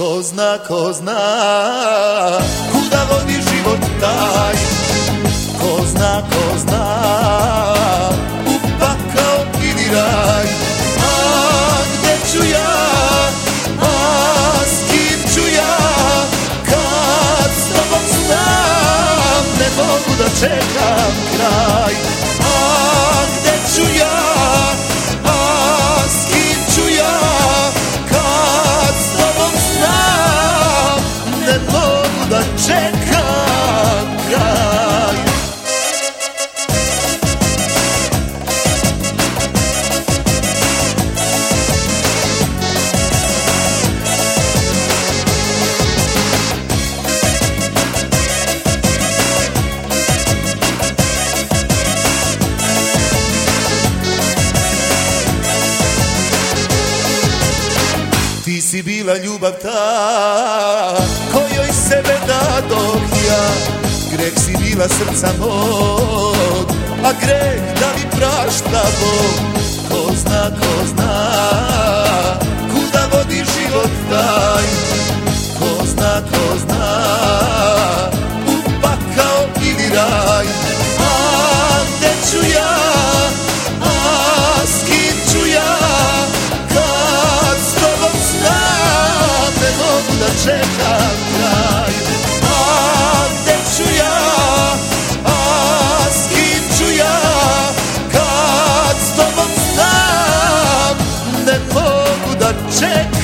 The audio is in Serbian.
ko zna, kuda vodi život taj. Ko zna, u pakao ili raj. A gde ću ja, a s kim ću ja, kad s tobom znam, ne mogu da čekam kraj. A gde ću ja, a s kim ću ja, kad s tobom znam, ne mogu da čekam kraj. Ti si bila ljubav ta, kojoj sebe dadoh ja. Greh si bila srca mog, a greh da mi prašta Bog. Ko zna, kuda vodi život taj. Ko zna, u pakao ili raj. A gde ću ja, a s kim ću ja, kad s tobom znam, ne mogu da čekam kraj. A gde ću ja, a s kim ću ja, kad s tobom znam, ne mogu da čekam